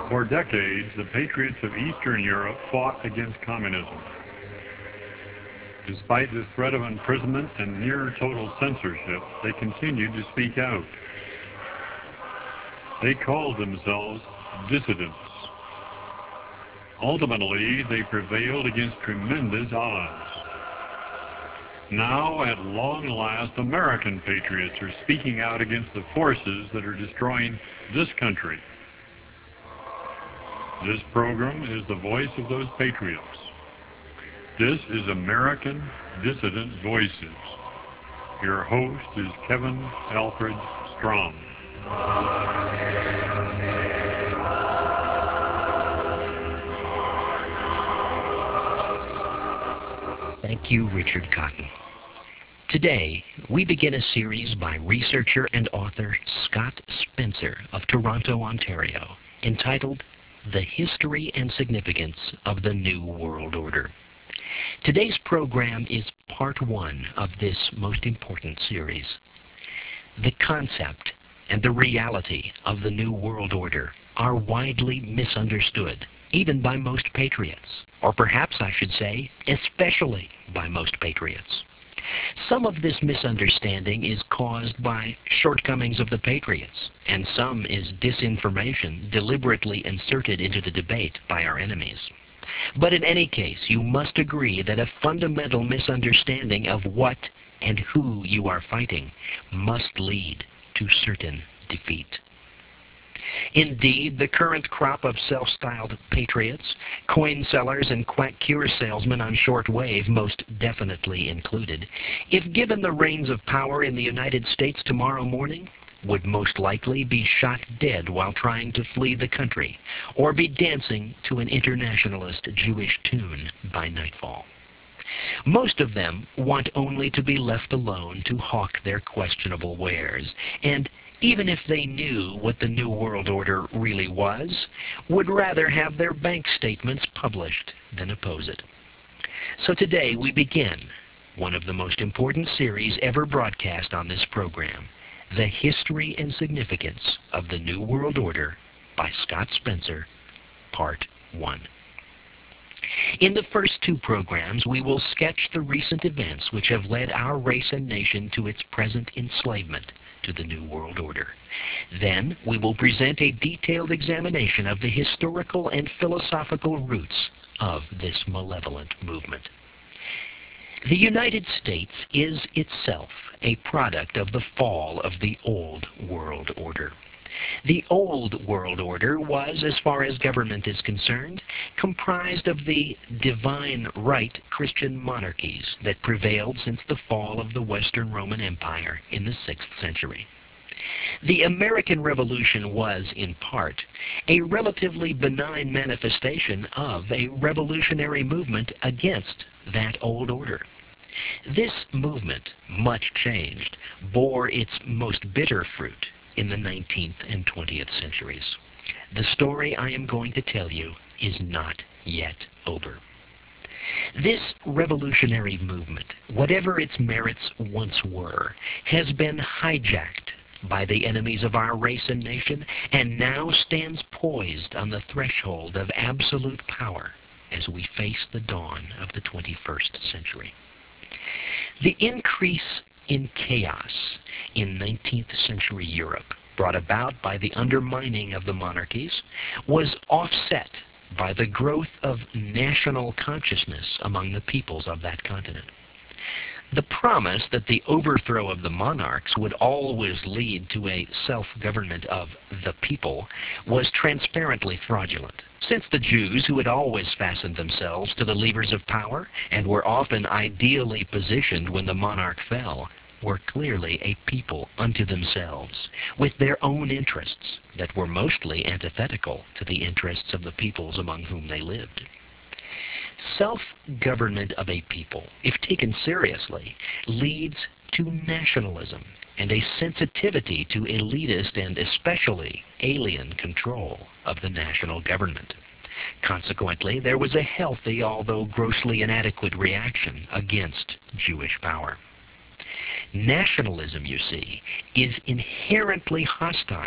For decades, the patriots of Eastern Europe fought against communism. Despite the threat of imprisonment and near total censorship, they continued to speak out. They called themselves dissidents. Ultimately, they prevailed against tremendous odds. Now, at long last, American patriots are speaking out against the forces that are destroying this country. This program is the voice of those patriots. This is American Dissident Voices. Your host is Kevin Alfred Strom. Thank you, Richard Cotton. Today, we begin a series by researcher and author Scott Spencer of Toronto, Ontario, entitled The History and Significance of the New World Order. Today's program is part one of this most important series. The concept and the reality of the New World Order are widely misunderstood, even by most patriots, or perhaps I should say, especially by most patriots. Some of this misunderstanding is caused by shortcomings of the patriots, and some is disinformation deliberately inserted into the debate by our enemies. But in any case, you must agree that a fundamental misunderstanding of what and who you are fighting must lead to certain defeat. Indeed, the current crop of self-styled patriots, coin sellers, and quack cure salesmen on shortwave, most definitely included, if given the reins of power in the United States tomorrow morning, would most likely be shot dead while trying to flee the country, or be dancing to an internationalist Jewish tune by nightfall. Most of them want only to be left alone to hawk their questionable wares, and even if they knew what the New World Order really was, would rather have their bank statements published than oppose it. So today we begin one of the most important series ever broadcast on this program, The History and Significance of the New World Order by Scott Spencer, Part 1. In the first two programs, we will sketch the recent events which have led our race and nation to its present enslavement to the New World Order. Then, we will present a detailed examination of the historical and philosophical roots of this malevolent movement. The United States is itself a product of the fall of the Old World Order. The Old World Order was, as far as government is concerned, comprised of the divine right Christian monarchies that prevailed since the fall of the Western Roman Empire in the 6th century. The American Revolution was, in part, a relatively benign manifestation of a revolutionary movement against that old order. This movement, much changed, bore its most bitter fruit in the 19th and 20th centuries. The story I am going to tell you is not yet over. This revolutionary movement, whatever its merits once were, has been hijacked by the enemies of our race and nation, and now stands poised on the threshold of absolute power as we face the dawn of the 21st century. The increase in chaos in 19th century Europe, brought about by the undermining of the monarchies, was offset by the growth of national consciousness among the peoples of that continent. The promise that the overthrow of the monarchs would always lead to a self-government of the people was transparently fraudulent, since the Jews, who had always fastened themselves to the levers of power and were often ideally positioned when the monarch fell, were clearly a people unto themselves, with their own interests that were mostly antithetical to the interests of the peoples among whom they lived. Self-government of a people, if taken seriously, leads to nationalism and a sensitivity to elitist and especially alien control of the national government. Consequently, there was a healthy, although grossly inadequate, reaction against Jewish power. Nationalism, you see, is inherently hostile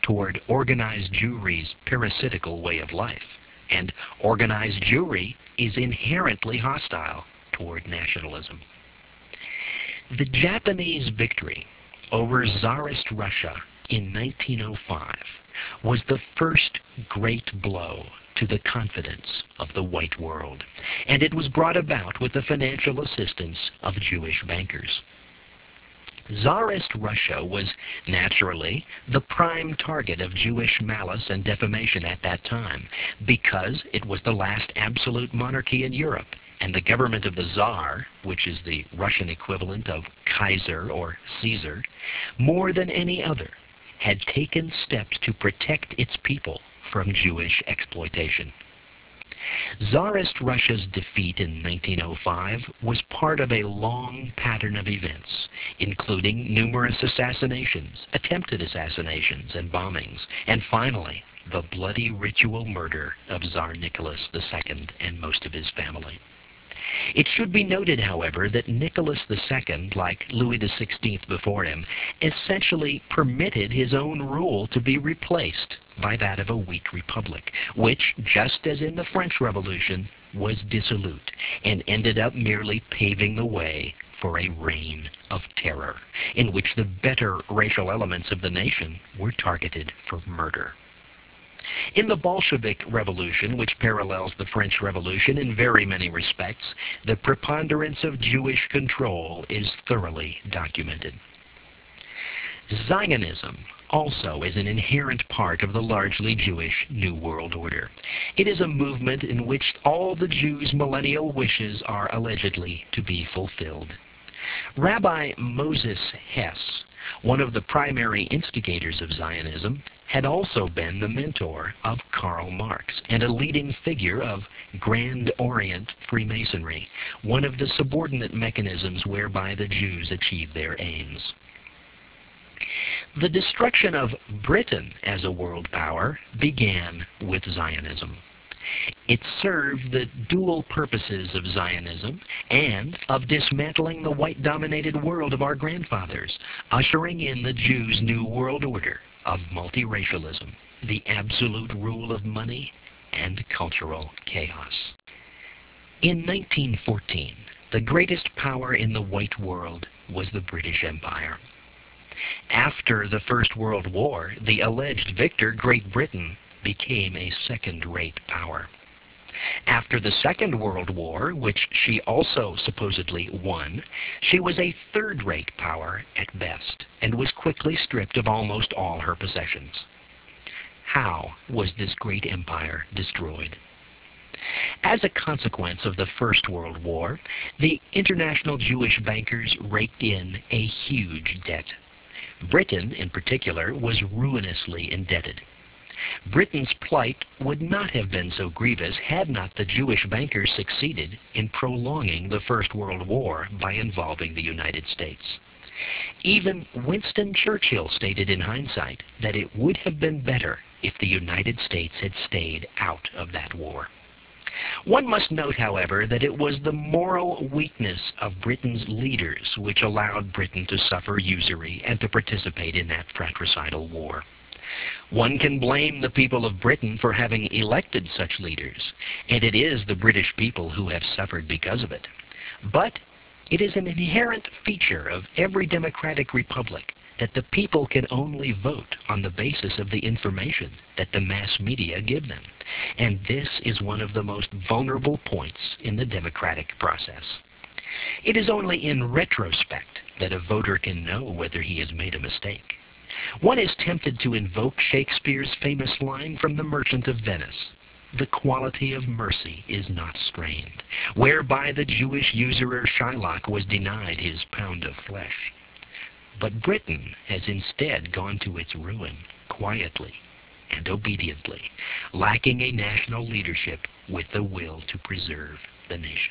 toward organized Jewry's parasitical way of life, and organized Jewry is inherently hostile toward nationalism. The Japanese victory over Tsarist Russia in 1905 was the first great blow to the confidence of the white world, and it was brought about with the financial assistance of Jewish bankers. Tsarist Russia was naturally the prime target of Jewish malice and defamation at that time, because it was the last absolute monarchy in Europe, and the government of the Tsar, which is the Russian equivalent of Kaiser or Caesar, more than any other, had taken steps to protect its people from Jewish exploitation. Tsarist Russia's defeat in 1905 was part of a long pattern of events, including numerous assassinations, attempted assassinations, and bombings, and finally, the bloody ritual murder of Tsar Nicholas II and most of his family. It should be noted, however, that Nicholas II, like Louis XVI before him, essentially permitted his own rule to be replaced by that of a weak republic, which, just as in the French Revolution, was dissolute and ended up merely paving the way for a reign of terror, in which the better racial elements of the nation were targeted for murder. In the Bolshevik Revolution, which parallels the French Revolution in very many respects, the preponderance of Jewish control is thoroughly documented. Zionism also is an inherent part of the largely Jewish New World Order. It is a movement in which all the Jews' millennial wishes are allegedly to be fulfilled. Rabbi Moses Hess, one of the primary instigators of Zionism, had also been the mentor of Karl Marx and a leading figure of Grand Orient Freemasonry, one of the subordinate mechanisms whereby the Jews achieve their aims. The destruction of Britain as a world power began with Zionism. It served the dual purposes of Zionism and of dismantling the white-dominated world of our grandfathers, ushering in the Jews' new world order of multiracialism, the absolute rule of money, and cultural chaos. In 1914, the greatest power in the white world was the British Empire. After the First World War, the alleged victor, Great Britain, became a second-rate power. After the Second World War, which she also supposedly won, she was a third-rate power at best, and was quickly stripped of almost all her possessions. How was this great empire destroyed? As a consequence of the First World War, the international Jewish bankers raked in a huge debt. Britain, in particular, was ruinously indebted. Britain's plight would not have been so grievous had not the Jewish bankers succeeded in prolonging the First World War by involving the United States. Even Winston Churchill stated in hindsight that it would have been better if the United States had stayed out of that war. One must note, however, that it was the moral weakness of Britain's leaders which allowed Britain to suffer usury and to participate in that fratricidal war. One can blame the people of Britain for having elected such leaders, and it is the British people who have suffered because of it. But it is an inherent feature of every democratic republic that the people can only vote on the basis of the information that the mass media give them. And this is one of the most vulnerable points in the democratic process. It is only in retrospect that a voter can know whether he has made a mistake. One is tempted to invoke Shakespeare's famous line from The Merchant of Venice, "The quality of mercy is not strained," whereby the Jewish usurer Shylock was denied his pound of flesh. But Britain has instead gone to its ruin quietly and obediently, lacking a national leadership with the will to preserve the nation.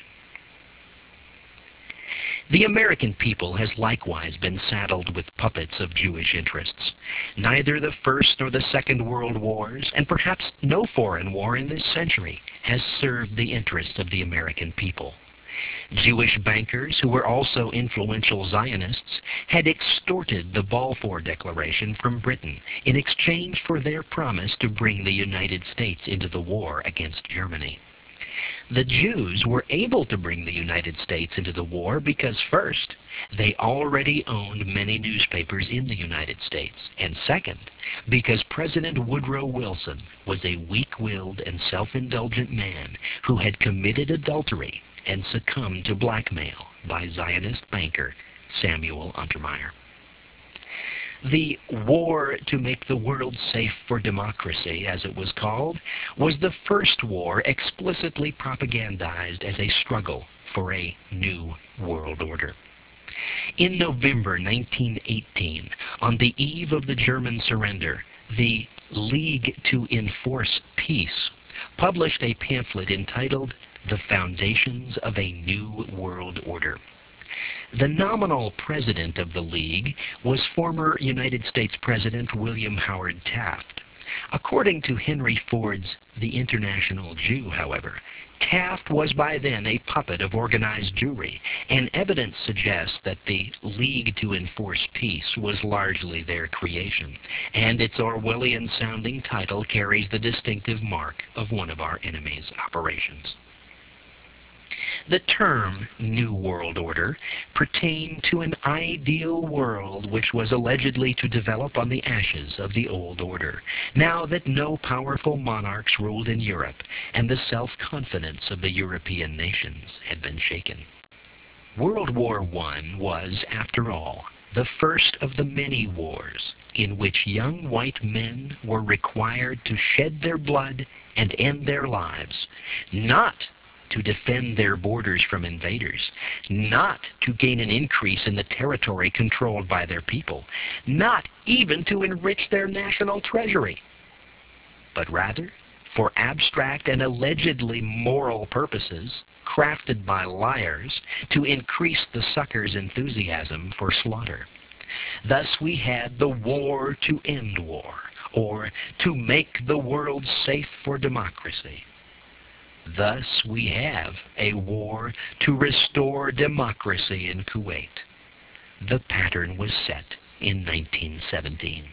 The American people has likewise been saddled with puppets of Jewish interests. Neither the First nor the Second World Wars, and perhaps no foreign war in this century, has served the interests of the American people. Jewish bankers, who were also influential Zionists, had extorted the Balfour Declaration from Britain in exchange for their promise to bring the United States into the war against Germany. The Jews were able to bring the United States into the war because, first, they already owned many newspapers in the United States, and second, because President Woodrow Wilson was a weak-willed and self-indulgent man who had committed adultery and succumbed to blackmail by Zionist banker Samuel Untermyer. The War to Make the World Safe for Democracy, as it was called, was the first war explicitly propagandized as a struggle for a new world order. In November 1918, on the eve of the German surrender, the League to Enforce Peace published a pamphlet entitled The Foundations of a New World Order. The nominal president of the League was former United States President William Howard Taft. According to Henry Ford's The International Jew, however, Taft was by then a puppet of organized Jewry, and evidence suggests that the League to Enforce Peace was largely their creation, and its Orwellian-sounding title carries the distinctive mark of one of our enemy's operations. The term New World Order pertained to an ideal world which was allegedly to develop on the ashes of the old order, now that no powerful monarchs ruled in Europe and the self-confidence of the European nations had been shaken. World War I was, after all, the first of the many wars in which young white men were required to shed their blood and end their lives, not to defend their borders from invaders, not to gain an increase in the territory controlled by their people, not even to enrich their national treasury, but rather for abstract and allegedly moral purposes, crafted by liars to increase the sucker's enthusiasm for slaughter. Thus we had the war to end war, or to make the world safe for democracy. Thus we have a war to restore democracy in Kuwait. The pattern was set in 1917.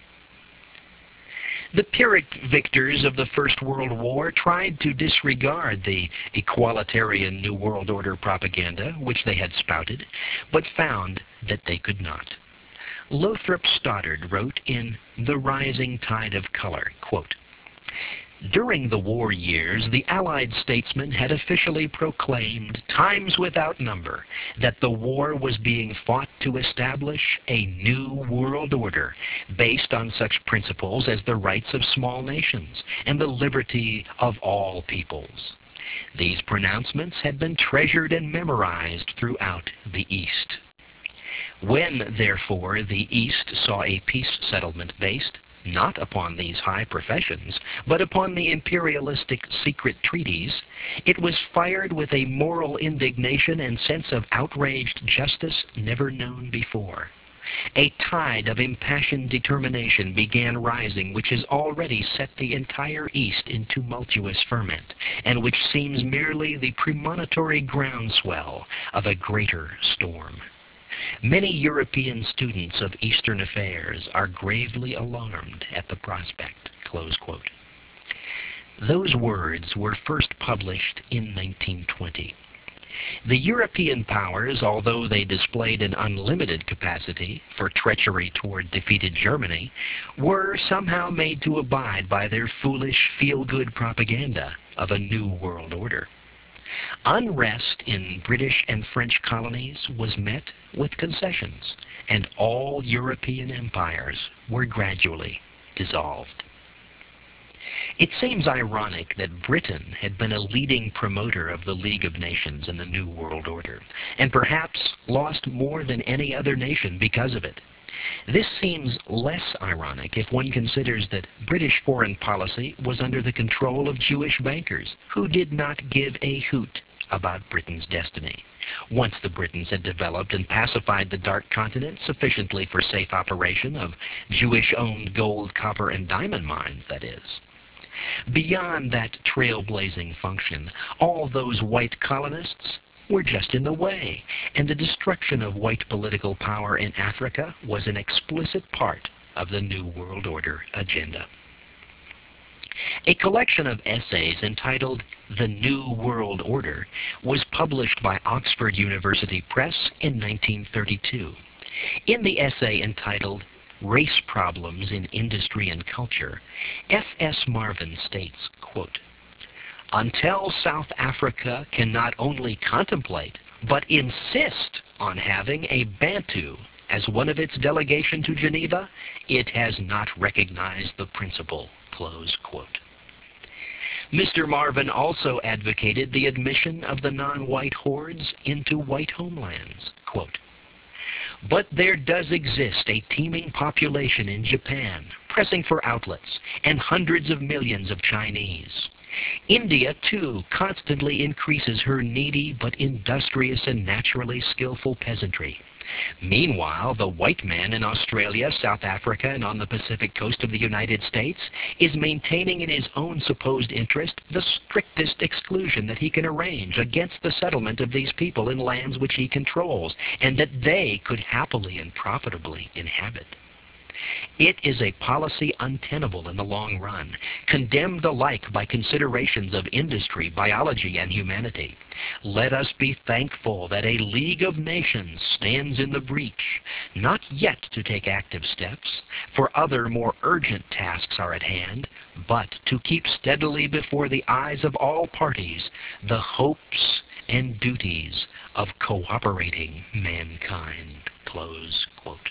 The Pyrrhic victors of the First World War tried to disregard the equalitarian New World Order propaganda which they had spouted, but found that they could not. Lothrop Stoddard wrote in The Rising Tide of Color, quote, "During the war years, the Allied statesmen had officially proclaimed, times without number, that the war was being fought to establish a new world order based on such principles as the rights of small nations and the liberty of all peoples. These pronouncements had been treasured and memorized throughout the East. When, therefore, the East saw a peace settlement based not upon these high professions, but upon the imperialistic secret treaties, it was fired with a moral indignation and sense of outraged justice never known before. A tide of impassioned determination began rising which has already set the entire East in tumultuous ferment, and which seems merely the premonitory groundswell of a greater storm. Many European students of Eastern affairs are gravely alarmed at the prospect." Close quote. Those words were first published in 1920. The European powers, although they displayed an unlimited capacity for treachery toward defeated Germany, were somehow made to abide by their foolish feel-good propaganda of a new world order. Unrest in British and French colonies was met with concessions, and all European empires were gradually dissolved. It seems ironic that Britain had been a leading promoter of the League of Nations and the New World Order, and perhaps lost more than any other nation because of it. This seems less ironic if one considers that British foreign policy was under the control of Jewish bankers who did not give a hoot about Britain's destiny. Once the Britons had developed and pacified the Dark Continent sufficiently for safe operation of Jewish-owned gold, copper, and diamond mines, that is. Beyond that trailblazing function, all those white colonists were just in the way, and the destruction of white political power in Africa was an explicit part of the New World Order agenda. A collection of essays entitled The New World Order was published by Oxford University Press in 1932. In the essay entitled Race Problems in Industry and Culture, F.S. Marvin states, quote, "Until South Africa can not only contemplate, but insist on having a Bantu as one of its delegation to Geneva, it has not recognized the principle." Close quote. Mr. Marvin also advocated the admission of the non-white hordes into white homelands. Quote, "But there does exist a teeming population in Japan, pressing for outlets, and hundreds of millions of Chinese. India, too, constantly increases her needy but industrious and naturally skillful peasantry. Meanwhile, the white man in Australia, South Africa, and on the Pacific coast of the United States is maintaining in his own supposed interest the strictest exclusion that he can arrange against the settlement of these people in lands which he controls, and that they could happily and profitably inhabit. It is a policy untenable in the long run, condemned alike by considerations of industry, biology, and humanity. Let us be thankful that a League of Nations stands in the breach, not yet to take active steps, for other more urgent tasks are at hand, but to keep steadily before the eyes of all parties the hopes and duties of cooperating mankind." Close quote.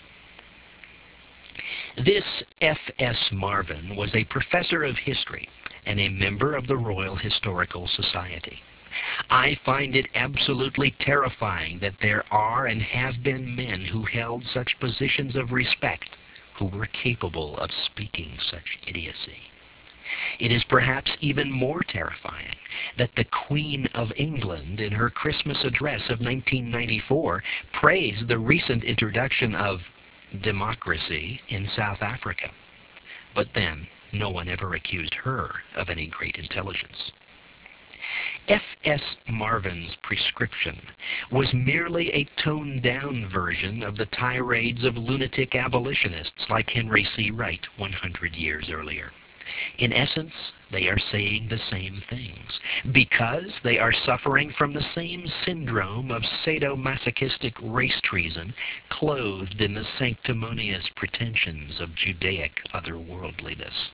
This F.S. Marvin was a professor of history and a member of the Royal Historical Society. I find it absolutely terrifying that there are and have been men who held such positions of respect who were capable of speaking such idiocy. It is perhaps even more terrifying that the Queen of England, in her Christmas address of 1994, praised the recent introduction of democracy in South Africa. But then, no one ever accused her of any great intelligence. F.S. Marvin's prescription was merely a toned-down version of the tirades of lunatic abolitionists like Henry C. Wright 100 years earlier. In essence, they are saying the same things, because they are suffering from the same syndrome of sadomasochistic race treason, clothed in the sanctimonious pretensions of Judaic otherworldliness.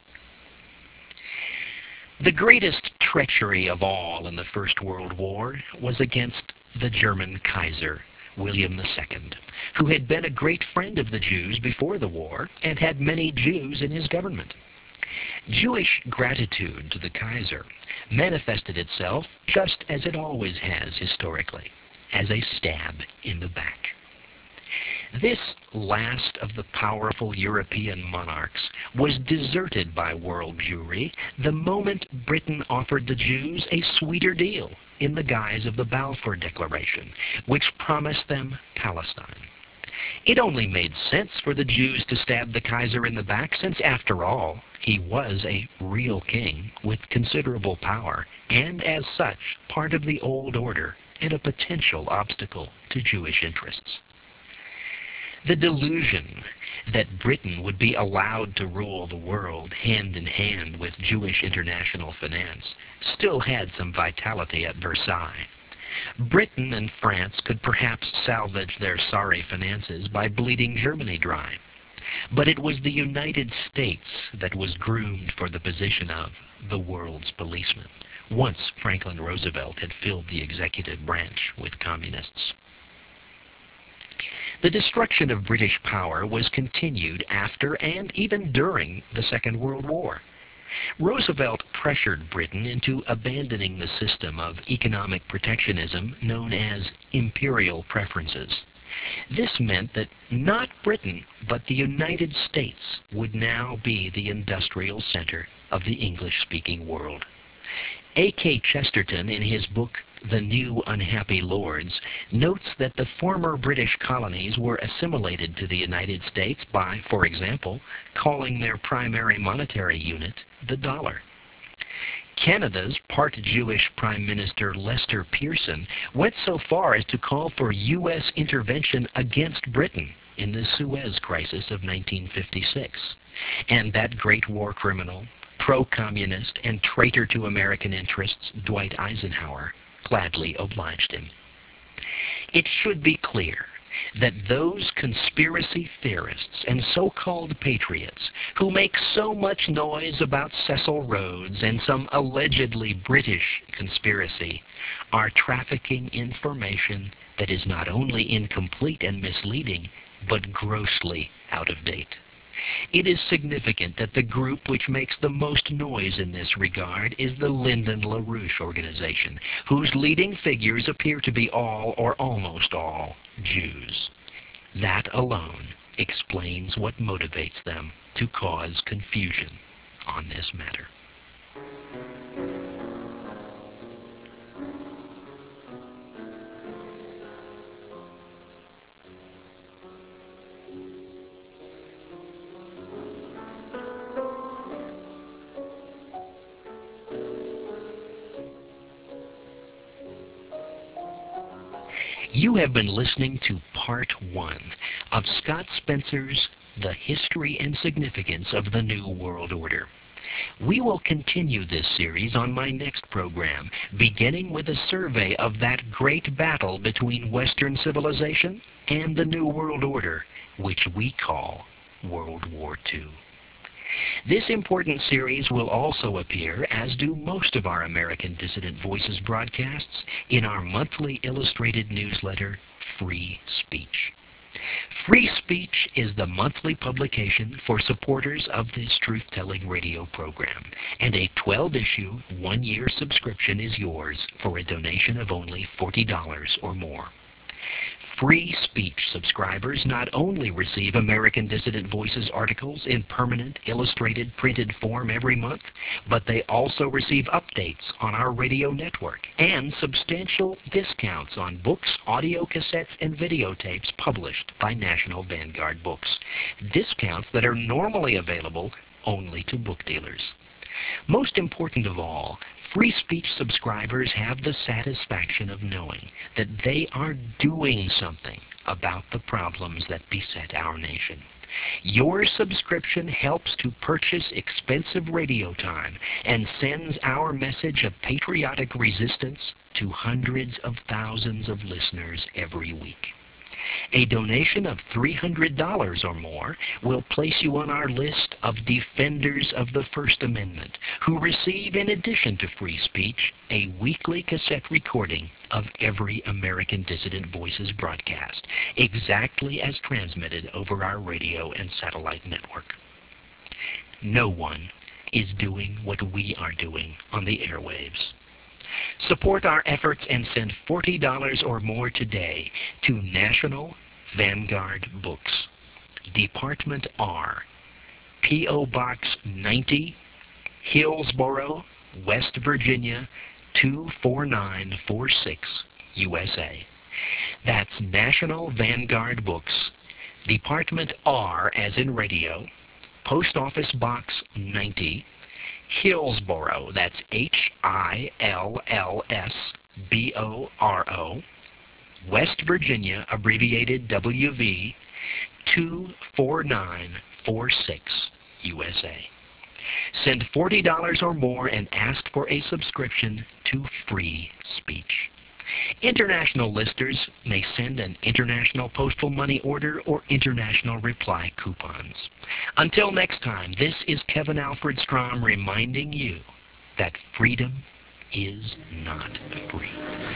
The greatest treachery of all in the First World War was against the German Kaiser, William II, who had been a great friend of the Jews before the war and had many Jews in his government. Jewish gratitude to the Kaiser manifested itself, just as it always has historically, as a stab in the back. This last of the powerful European monarchs was deserted by world Jewry the moment Britain offered the Jews a sweeter deal in the guise of the Balfour Declaration, which promised them Palestine. It only made sense for the Jews to stab the Kaiser in the back, since, after all, he was a real king with considerable power, and as such, part of the old order and a potential obstacle to Jewish interests. The delusion that Britain would be allowed to rule the world hand in hand with Jewish international finance still had some vitality at Versailles. Britain and France could perhaps salvage their sorry finances by bleeding Germany dry. But it was the United States that was groomed for the position of the world's policeman, once Franklin Roosevelt had filled the executive branch with communists. The destruction of British power was continued after and even during the Second World War. Roosevelt pressured Britain into abandoning the system of economic protectionism known as imperial preferences. This meant that not Britain, but the United States would now be the industrial center of the English-speaking world. A.K. Chesterton, in his book The New Unhappy Lords, notes that the former British colonies were assimilated to the United States by, for example, calling their primary monetary unit the dollar. Canada's part Jewish Prime Minister Lester Pearson went so far as to call for U.S. intervention against Britain in the Suez Crisis of 1956. And that great war criminal, pro-communist, and traitor to American interests, Dwight Eisenhower, gladly obliged him. It should be clear that those conspiracy theorists and so-called patriots who make so much noise about Cecil Rhodes and some allegedly British conspiracy are trafficking information that is not only incomplete and misleading, but grossly out of date. It is significant that the group which makes the most noise in this regard is the Lyndon LaRouche organization, whose leading figures appear to be all or almost all Jews. That alone explains what motivates them to cause confusion on this matter. You have been listening to Part 1 of Scott Spencer's The History and Significance of the New World Order. We will continue this series on my next program, beginning with a survey of that great battle between Western civilization and the New World Order, which we call World War II. This important series will also appear, as do most of our American Dissident Voices broadcasts, in our monthly illustrated newsletter, Free Speech. Free Speech is the monthly publication for supporters of this truth-telling radio program, and a 12-issue, one-year subscription is yours for a donation of only $40 or more. Free Speech subscribers not only receive American Dissident Voices articles in permanent, illustrated, printed form every month, but they also receive updates on our radio network and substantial discounts on books, audio cassettes, and videotapes published by National Vanguard Books. Discounts that are normally available only to book dealers. Most important of all, Free Speech subscribers have the satisfaction of knowing that they are doing something about the problems that beset our nation. Your subscription helps to purchase expensive radio time and sends our message of patriotic resistance to hundreds of thousands of listeners every week. A donation of $300 or more will place you on our list of defenders of the First Amendment, who receive, in addition to Free Speech, a weekly cassette recording of every American Dissident Voices broadcast, exactly as transmitted over our radio and satellite network. No one is doing what we are doing on the airwaves. Support our efforts and send $40 or more today to National Vanguard Books, Department R, P.O. Box 90, Hillsboro, West Virginia, 24946, USA. That's National Vanguard Books, Department R as in radio, Post Office Box 90, Hillsboro, that's Hillsboro, West Virginia, abbreviated WV, 24946, USA. Send $40 or more and ask for a subscription to Free Speech. International listeners may send an international postal money order or international reply coupons. Until next time, this is Kevin Alfred Strom reminding you that freedom is not free.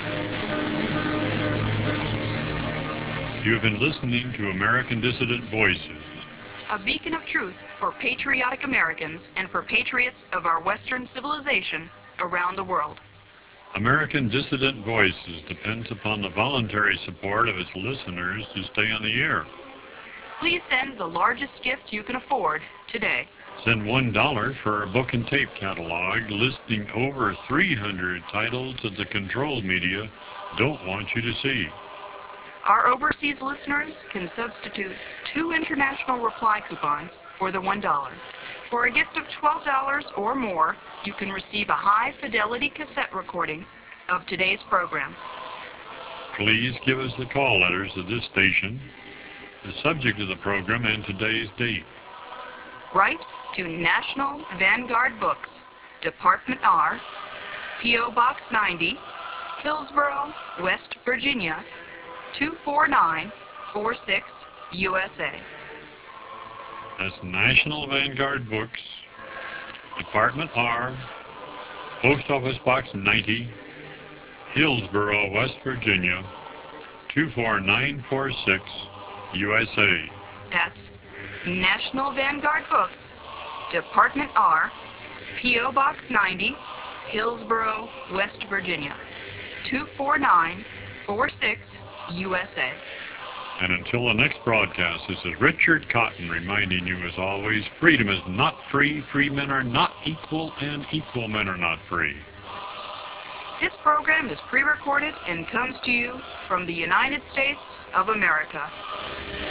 You have been listening to American Dissident Voices, a beacon of truth for patriotic Americans and for patriots of our Western civilization around the world. American Dissident Voices depends upon the voluntary support of its listeners to stay on the air. Please send the largest gift you can afford today. Send $1 for a book and tape catalog listing over 300 titles that the controlled media don't want you to see. Our overseas listeners can substitute 2 international reply coupons for the $1. For a gift of $12 or more, you can receive a high-fidelity cassette recording of today's program. Please give us the call letters of this station, the subject of the program, and today's date. Write to National Vanguard Books, Department R, P.O. Box 90, Hillsboro, West Virginia, 24946, USA. That's National Vanguard Books, Department R, Post Office Box 90, Hillsboro, West Virginia, 24946, USA. That's National Vanguard Books, Department R, P.O. Box 90, Hillsboro, West Virginia, 24946, USA. And until the next broadcast, this is Richard Cotton reminding you, as always, freedom is not free, free men are not equal, and equal men are not free. This program is pre-recorded and comes to you from the United States of America.